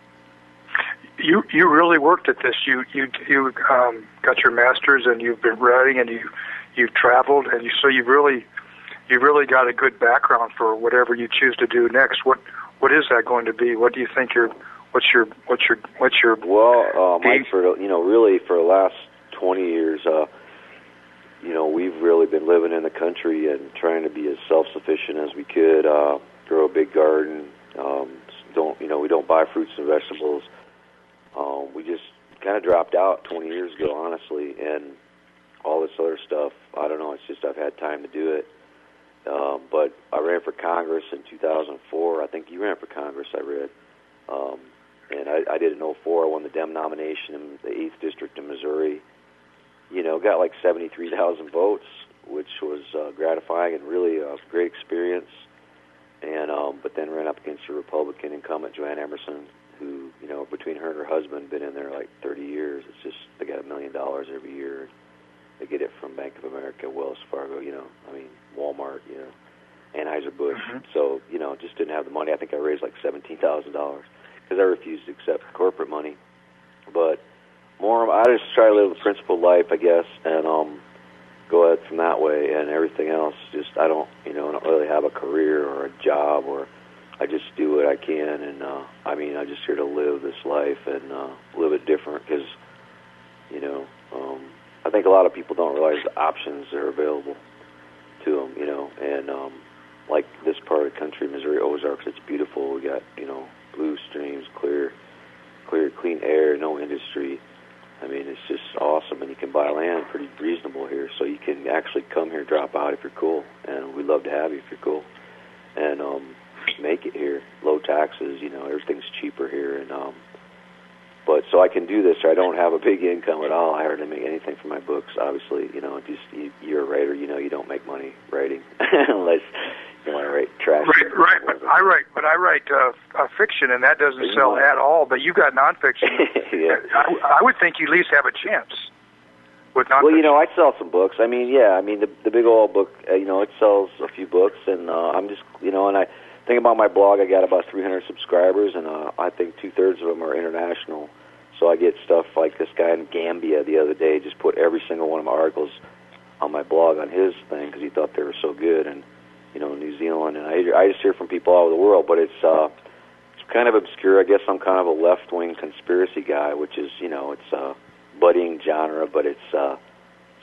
You really worked at this. You got your master's, and you've been writing, and you've traveled, and so you really got a good background for whatever you choose to do next. What is that going to be? What do you think what's your well, Mike, really for the last 20 years, we've really been living in the country and trying to be as self-sufficient as we could, grow a big garden, we don't buy fruits and vegetables. We just kind of dropped out 20 years ago, honestly, and all this other stuff, I don't know, it's just I've had time to do it. But I ran for Congress in 2004. I think you ran for Congress, I read. And I did it in 2004. I won the Dem nomination in the 8th District in Missouri. Got like 73,000 votes, which was gratifying and really a great experience. And but then ran up against a Republican incumbent, Joanne Emerson, who, between her and her husband, been in there like 30 years. It's just, they got $1 million every year. They get it from Bank of America, Wells Fargo, Walmart, Anheuser-Busch. Mm-hmm. So, just didn't have the money. I think I raised like $17,000 because I refused to accept corporate money. But I just try to live a principled life, I guess, and go ahead from that way. And everything else, just I don't really have a career or a job, or I just do what I can. And I'm just here to live this life and live it different because, I think a lot of people don't realize the options that are available to them, and like this part of the country, Missouri Ozarks, it's beautiful. We got, blue streams, clear, clean air, no industry. I mean, it's just awesome, and you can buy land pretty reasonable here, so you can actually come here, drop out if you're cool, and we'd love to have you if you're cool, and make it here. Low taxes, everything's cheaper here, and but so I can do this. I don't have a big income at all. I hardly make anything from my books, obviously. You're a writer. You don't make money writing unless you want to write trash. Right. But I write fiction, and that doesn't sell at all. But you got nonfiction. Yeah. I would think you at least have a chance with nonfiction. Well, I sell some books. The big old book. It sells a few books, and I'm just, and I think about my blog. I got about 300 subscribers, and I think 2/3 of them are international. So I get stuff like this guy in Gambia the other day just put every single one of my articles on my blog on his thing because he thought they were so good, and New Zealand, and I just hear from people all over the world, but it's kind of obscure. I guess I'm kind of a left-wing conspiracy guy, which is, it's a budding genre, but it's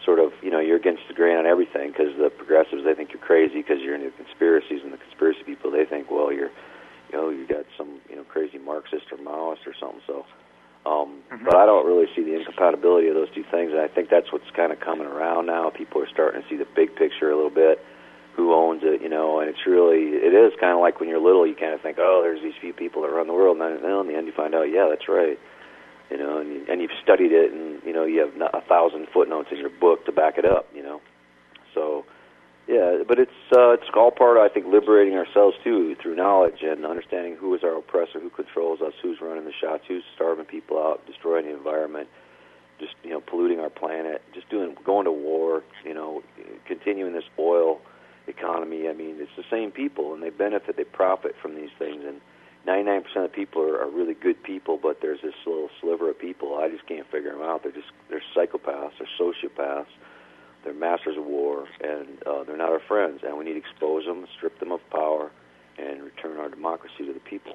sort of, you're against the grain on everything, because the progressives, they think you're crazy because you're into conspiracies, and the conspiracy people, they think, well, you got some, crazy Marxist or Maoist or something. So, but I don't really see the incompatibility of those two things, and I think that's what's kind of coming around now. People are starting to see the big picture a little bit, who owns it, and it is kind of like when you're little, you kind of think, oh, there's these few people that run the world, and then in the end you find out, yeah, that's right. And you've studied it, and you have 1,000 footnotes in your book to back it up. So yeah, but it's all part of, I think, liberating ourselves too through knowledge and understanding who is our oppressor, who controls us, who's running the shots, who's starving people out, destroying the environment, just polluting our planet, just going to war, continuing this oil economy. I mean, it's the same people, and they benefit, they profit from these things, and 99% of the people are really good people, but there's this little sliver of people, I just can't figure them out. They're psychopaths, they're sociopaths, they're masters of war, and they're not our friends, and we need to expose them, strip them of power, and return our democracy to the people.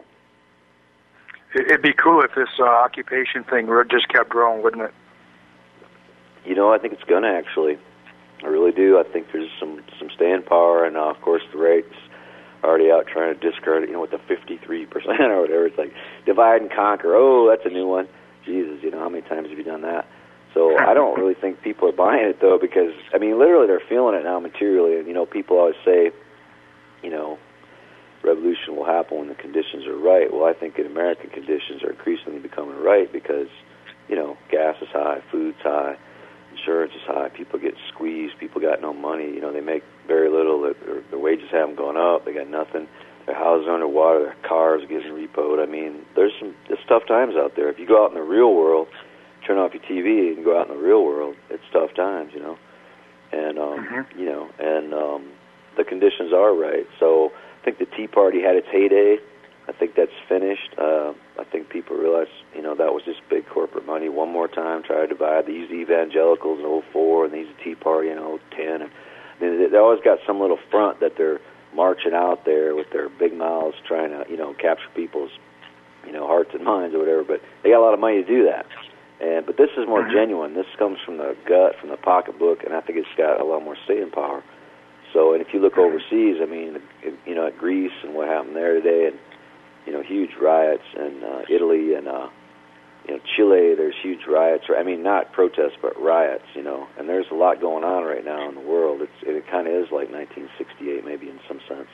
It'd be cool if this occupation thing just kept growing, wouldn't it? I think it's going to, actually. I really do. I think there's some staying power, and of course the rates already out trying to discredit, with the 53% or whatever. It's like divide and conquer. Oh, that's a new one. Jesus, how many times have you done that? So I don't really think people are buying it, though, because, literally they're feeling it now materially. And, people always say, revolution will happen when the conditions are right. Well, I think in American conditions are increasingly becoming right because, gas is high, food's high, insurance is high, people get squeezed, people got no money, they make very little, their wages haven't gone up, they got nothing, their houses are underwater, their cars are getting repoed. There's tough times out there. If you go out in the real world, turn off your TV and go out in the real world, it's tough times, and, the conditions are right. So I think the Tea Party had its heyday. I think that's finished. I think people realize, that was just big corporate money. One more time, try to divide these evangelicals in 2004 and these Tea Party in 2010. And they always got some little front that they're marching out there with their big mouths trying to, capture people's, hearts and minds or whatever. But they got a lot of money to do that. But this is more genuine. This comes from the gut, from the pocketbook, and I think it's got a lot more staying power. So, and if you look overseas, at Greece and what happened there today, and huge riots in Italy and Chile. There's huge riots. Not protests, but riots. And there's a lot going on right now in the world. It kind of is like 1968, maybe in some sense.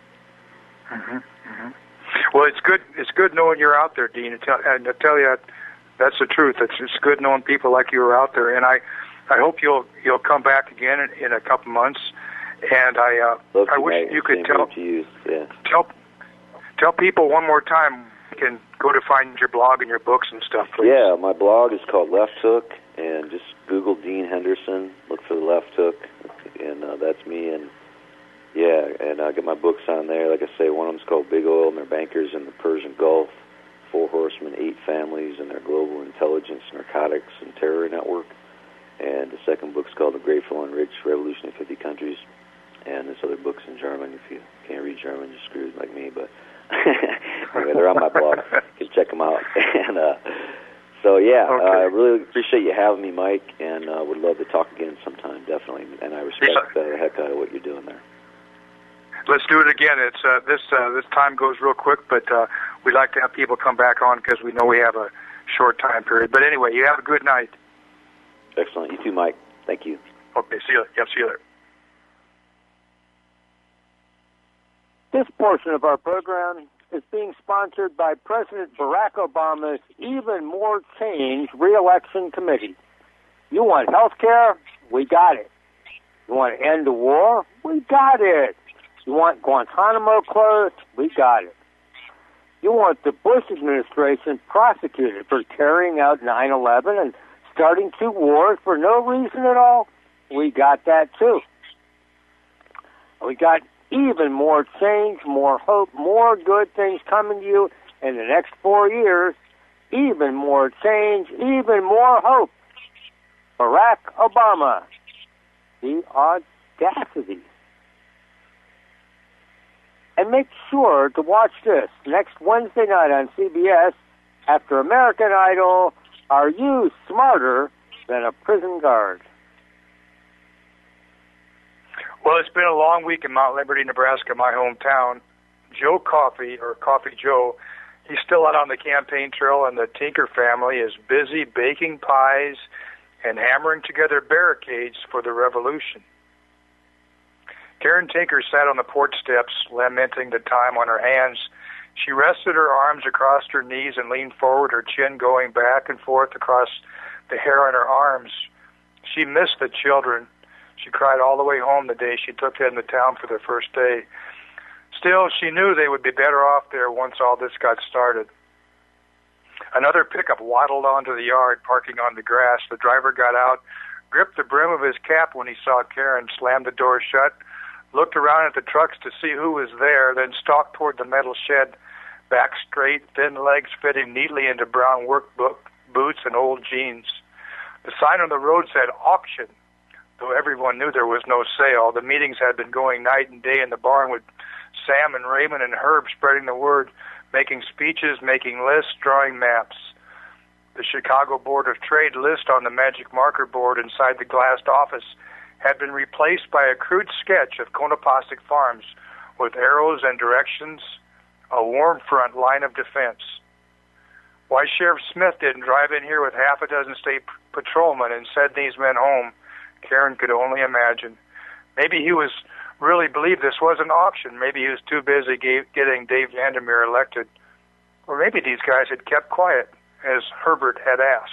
Well, it's good. It's good knowing you're out there, Dean. And I tell you, that's the truth. It's good knowing people like you are out there. And I hope you'll come back again in a couple months. And I wish you could tell people one more time. You can go to find your blog and your books and stuff, please. Yeah, my blog is called Left Hook, and just Google Dean Henderson, look for the Left Hook, and that's me. And I got my books on there. Like I say, one of them's called Big Oil and Their Bankers in the Persian Gulf, 4 Horsemen, 8 Families, and Their Global Intelligence, Narcotics, and Terror Network. And the second book's called The Grateful and Rich Revolution in 50 Countries. And this other book's in German. If you can't read German, you're screwed like me. But anyway, they're on my blog. You can check them out. And I really appreciate you having me, Mike, and would love to talk again sometime, definitely. And I respect the heck out of what you're doing there. Let's do it again. It's this time goes real quick, but we'd like to have people come back on because we know we have a short time period. But anyway, you have a good night. Excellent. You too, Mike. Thank you. Okay. See you. Yeah. See you later. This portion of our program is being sponsored by President Barack Obama's Even More Change Re-Election Committee. You want health care? We got it. You want to end the war? We got it. You want Guantanamo closed? We got it. You want the Bush administration prosecuted for carrying out 9/11 and starting 2 wars for no reason at all? We got that too. We got even more change, more hope, more good things coming to you in the next 4 years. Even more change, even more hope. Barack Obama. The audacity. And make sure to watch this next Wednesday night on CBS after American Idol. Are you smarter than a prison guard? Well, it's been a long week in Mount Liberty, Nebraska, my hometown. Joe Coffey, or Coffee Joe, he's still out on the campaign trail, and the Tinker family is busy baking pies and hammering together barricades for the revolution. Karen Tinker sat on the porch steps, lamenting the time on her hands. She rested her arms across her knees and leaned forward, her chin going back and forth across the hair on her arms. She missed the children. She cried all the way home the day she took them to town for their first day. Still, she knew they would be better off there once all this got started. Another pickup waddled onto the yard, parking on the grass. The driver got out, gripped the brim of his cap when he saw Karen, slammed the door shut, looked around at the trucks to see who was there, then stalked toward the metal shed, back straight, thin legs fitting neatly into brown work boots and old jeans. The sign on the road said auction, though everyone knew there was no sale. The meetings had been going night and day in the barn with Sam and Raymond and Herb spreading the word, making speeches, making lists, drawing maps. The Chicago Board of Trade list on the magic marker board inside the glassed office had been replaced by a crude sketch of Conopostic Farms with arrows and directions, a warm front line of defense. Why Sheriff Smith didn't drive in here with half a dozen state patrolmen and send these men home, Karen could only imagine. Maybe he was really believed this was an auction. Maybe he was too busy getting Dave Vandermeer elected. Or maybe these guys had kept quiet, as Herbert had asked.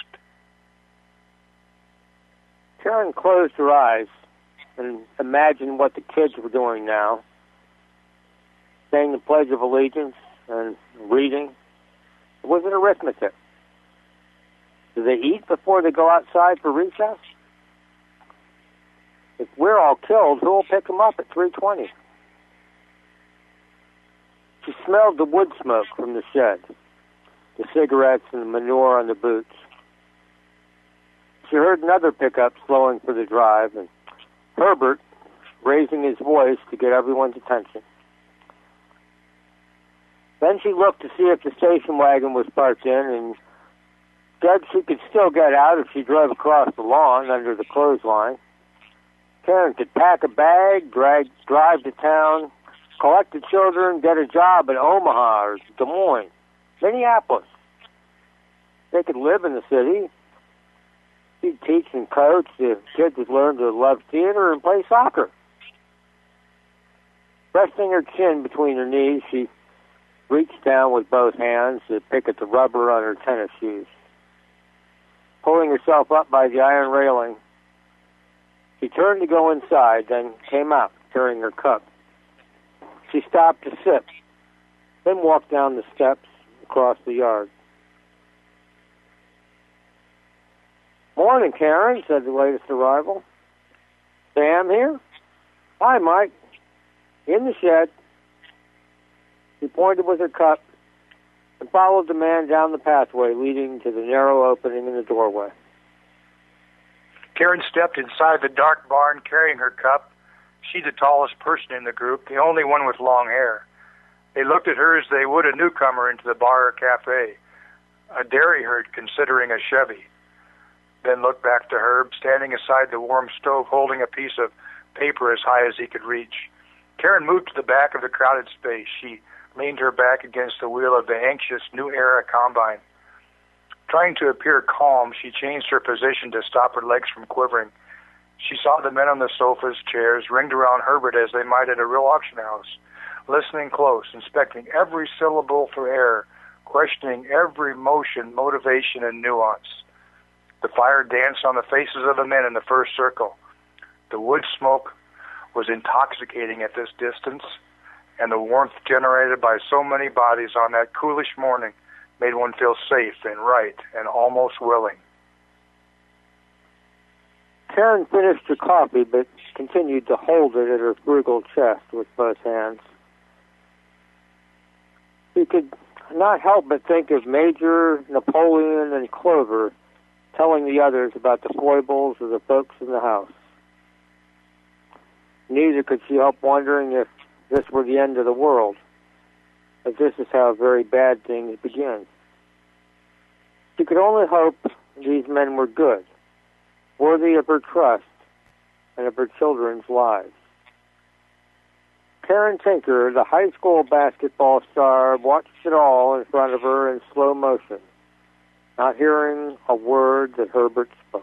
Karen closed her eyes and imagined what the kids were doing now, saying the Pledge of Allegiance and reading. It wasn't arithmetic. Do they eat before they go outside for recess? If we're all killed, who will pick them up at 3:20? She smelled the wood smoke from the shed, the cigarettes and the manure on the boots. She heard another pickup slowing for the drive, and Herbert raising his voice to get everyone's attention. Then she looked to see if the station wagon was parked in, and said she could still get out if she drove across the lawn under the clothesline. Karen could pack a bag, drive to town, collect the children, get a job in Omaha or Des Moines, Minneapolis. They could live in the city. She'd teach and coach. The kids would learn to love theater and play soccer. Resting her chin between her knees, she reached down with both hands to pick at the rubber on her tennis shoes. Pulling herself up by the iron railing, she turned to go inside, then came out carrying her cup. She stopped to sip, then walked down the steps across the yard. "Morning, Karen," said the latest arrival. "Sam here?" "Hi, Mike." "In the shed." She pointed with her cup and followed the man down the pathway leading to the narrow opening in the doorway. Karen stepped inside the dark barn carrying her cup. She the tallest person in the group, the only one with long hair. They looked at her as they would a newcomer into the bar or cafe, a dairy herd considering a Chevy. Then looked back to Herb, standing aside the warm stove, holding a piece of paper as high as he could reach. Karen moved to the back of the crowded space. She leaned her back against the wheel of the anxious New Era combine. Trying to appear calm, she changed her position to stop her legs from quivering. She saw the men on the sofas, chairs, ringed around Herbert as they might at a real auction house, listening close, inspecting every syllable for error, questioning every motion, motivation, and nuance. The fire danced on the faces of the men in the first circle. The wood smoke was intoxicating at this distance, and the warmth generated by so many bodies on that coolish morning made one feel safe and right and almost willing. Karen finished her coffee, but continued to hold it at her frugal chest with both hands. She could not help but think of Major, Napoleon, and Clover telling the others about the foibles of the folks in the house. Neither could she help wondering if this were the end of the world, as this is how very bad things begin. She could only hope these men were good, worthy of her trust and of her children's lives. Karen Tinker, the high school basketball star, watched it all in front of her in slow motion, not hearing a word that Herbert spoke.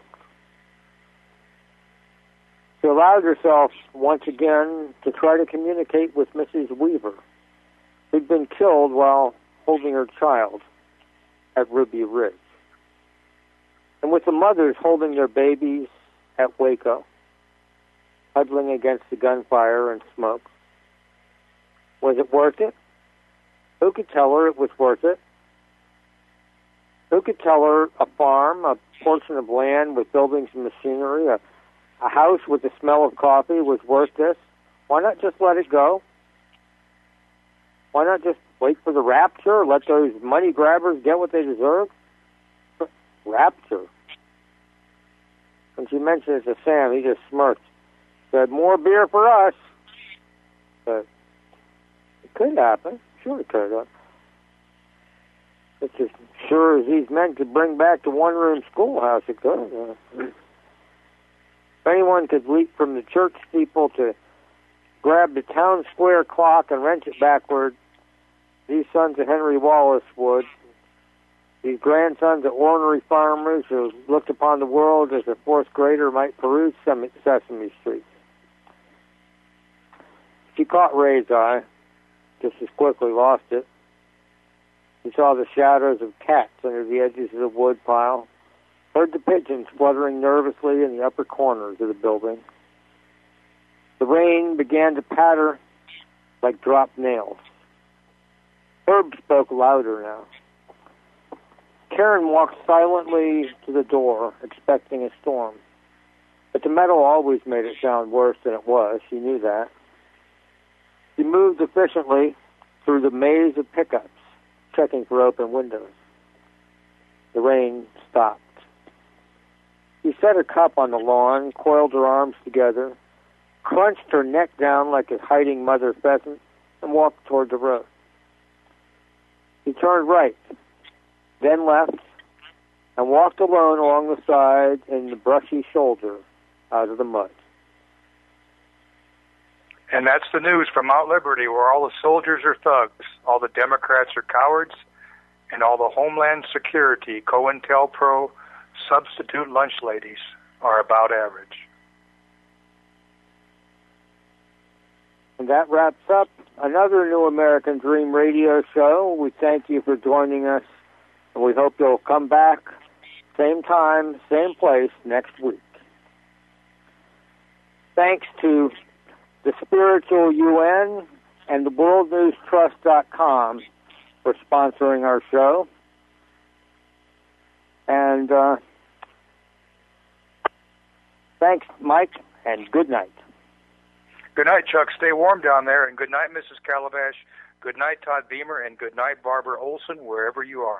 She allowed herself once again to try to communicate with Mrs. Weaver, who'd been killed while holding her child at Ruby Ridge, and with the mothers holding their babies at Waco, huddling against the gunfire and smoke. Was it worth it? Who could tell her it was worth it? Who could tell her a farm, a portion of land with buildings and machinery, a house with the smell of coffee was worth this? Why not just let it go? Why not just wait for the rapture, let those money grabbers get what they deserve? Rapture. When she mentioned it to Sam, he just smirked. Said, more beer for us. But it could happen. Sure it could. It's as sure as he's meant to bring back the one-room schoolhouse, it could. If anyone could leap from the church steeple to grab the town square clock and wrench it backward, these sons of Henry Wallace would. These grandsons of ornery farmers who looked upon the world as a fourth grader might peruse Sesame Street. She caught Ray's eye, just as quickly lost it. He saw the shadows of cats under the edges of the wood pile, heard the pigeons fluttering nervously in the upper corners of the building. The rain began to patter like dropped nails. Herb spoke louder now. Karen walked silently to the door, expecting a storm. But the metal always made it sound worse than it was. She knew that. She moved efficiently through the maze of pickups, checking for open windows. The rain stopped. She set her cup on the lawn, coiled her arms together, crunched her neck down like a hiding mother pheasant, and walked toward the road. She turned right, then left, and walked alone along the side in the brushy shoulder out of the mud. And that's the news from Mount Liberty, where all the soldiers are thugs, all the Democrats are cowards, and all the Homeland Security, COINTELPRO, substitute lunch ladies are about average. And that wraps up another New American Dream radio show. We thank you for joining us, and we hope you'll come back same time, same place next week. Thanks to the Spiritual UN and the WorldNewsTrust.com for sponsoring our show. And thanks, Mike, and good night. Good night, Chuck. Stay warm down there, and good night, Mrs. Calabash. Good night, Todd Beamer, and good night, Barbara Olson, wherever you are.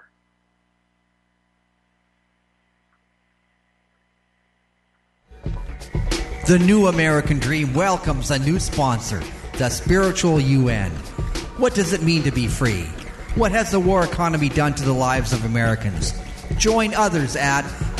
The New American Dream welcomes a new sponsor, the Spiritual UN. What does it mean to be free? What has the war economy done to the lives of Americans? Join others at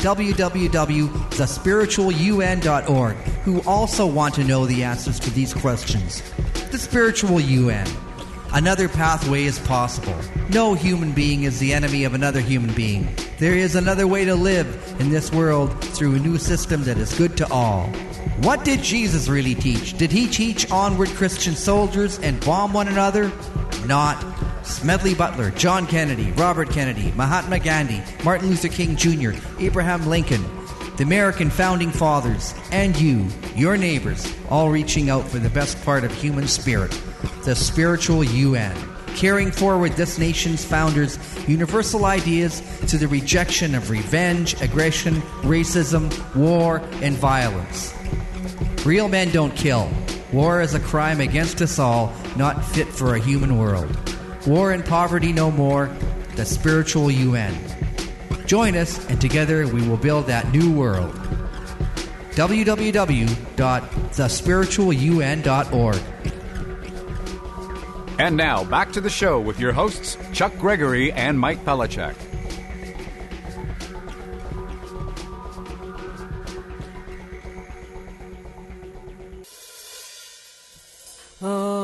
www.thespiritualun.org who also want to know the answers to these questions. The Spiritual UN. Another pathway is possible. No human being is the enemy of another human being. There is another way to live in this world through a new system that is good to all. What did Jesus really teach? Did he teach onward Christian soldiers and bomb one another? Not. Smedley Butler, John Kennedy, Robert Kennedy, Mahatma Gandhi, Martin Luther King Jr., Abraham Lincoln, the American Founding Fathers, and you, your neighbors, all reaching out for the best part of human spirit, the Spiritual UN, carrying forward this nation's founders' universal ideas to the rejection of revenge, aggression, racism, war, and violence. Real men don't kill. War is a crime against us all, not fit for a human world. War and poverty no more, the Spiritual UN. Join us, and together we will build that new world. www.thespiritualun.org. And now, back to the show with your hosts, Chuck Gregory and Mike Pellichek. Oh.